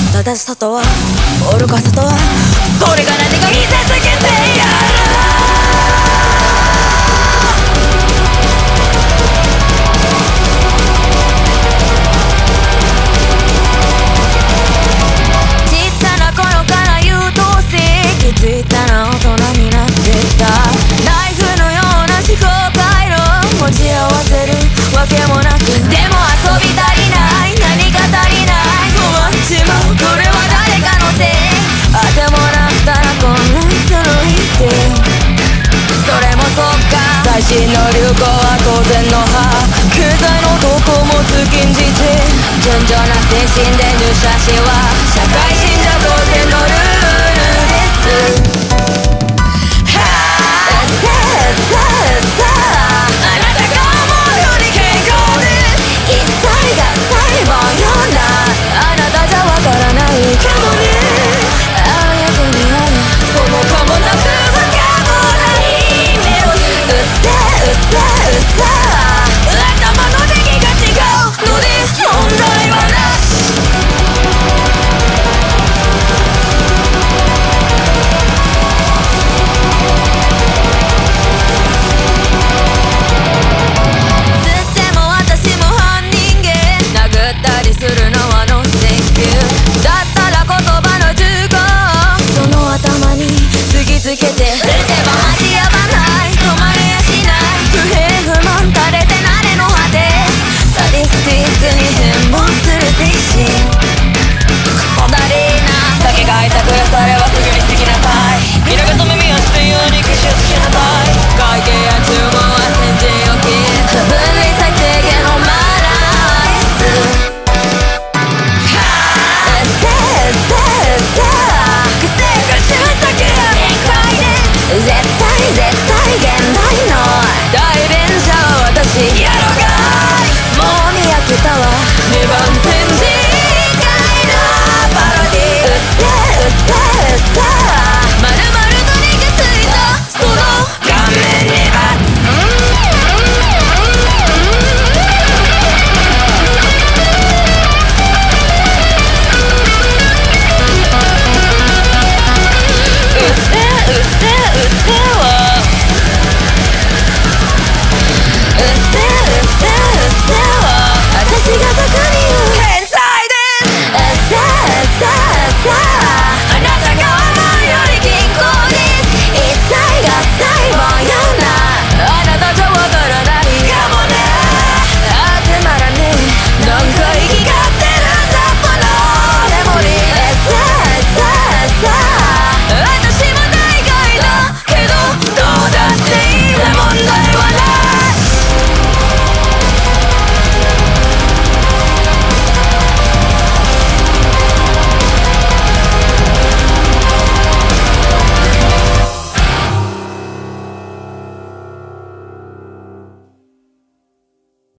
正しさとは愚かさとは、それが何か見せつけてやる。最新の流行は当然の歯、経済の動向も尽きんじち、順調な精神で入社しは社会人じゃ当然のルールです。あなたが思うように健康です。一切が裁判ような、あなたじゃわからないかもね。あやけにあるそのかもなくわかもないメロディー。頭の出来が違うので問題はなし。つっても私も半人間、殴ったりするのはノーセンキューだったら言葉の15その頭に突きつけて